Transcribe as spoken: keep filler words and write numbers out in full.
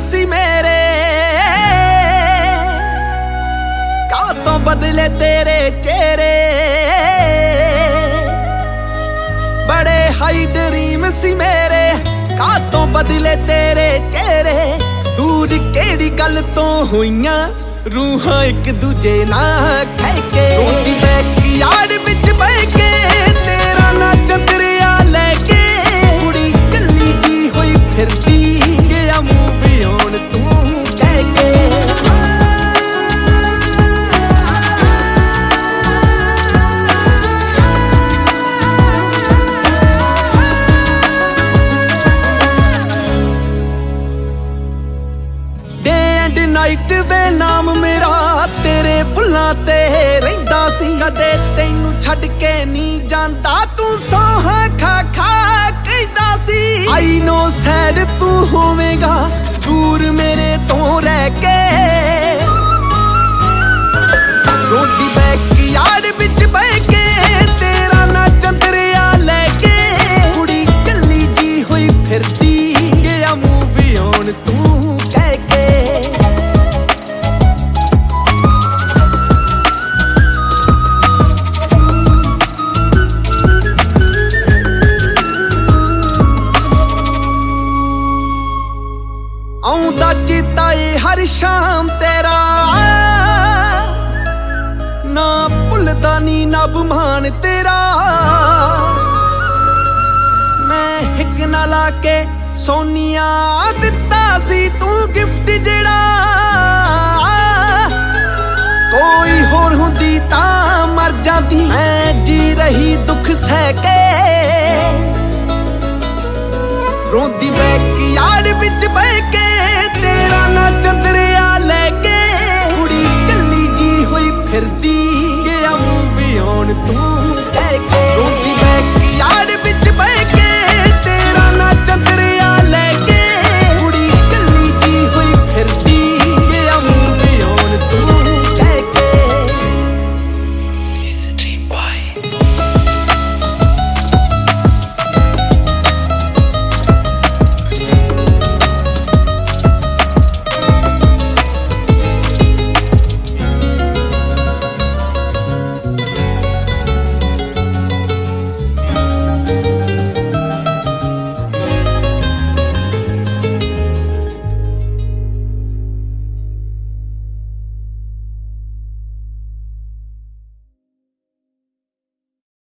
सी मेरे कातों बदले तेरे चेहरे बड़े हाई ड्रीम सी मेरे कातों बदले तेरे चेहरे दूर केड़ी गल तो होइयां रूहां एक दूजे नाल कह के रोंदी बैकयार्ड विच बह के तेरा ना चंदरिया लेके कुड़ी कल्ली जी होई फिरदी गया मूवी होण तू कह के नाइट वे नाम मेरा तेरे बुल्लां ते रहिंदा सी कदे तैनू छड्ड के नहीं जांदा तू सोहा खा खा कहदा सी आई नो सैड तू होवेगा दूर मेरे तो रह के रोंदी बैकयार्ड विच बह के तेरा ना चंदरिया लेके कुड़ी कल्ली जी होई फिरदी गया मूवी होण तू कह के आउंदा चेता ए हर शाम तेरा ना भुलदा नी नब मान तेरा मैं हिक ना ला के सोनिया दिता सी तू गिफ्ट जेड़ा कोई होर हुंदी तां मर जांदी मैं जी रही दुख सह के रोंदी बैकयार्ड विच बह के तेरा ना चंद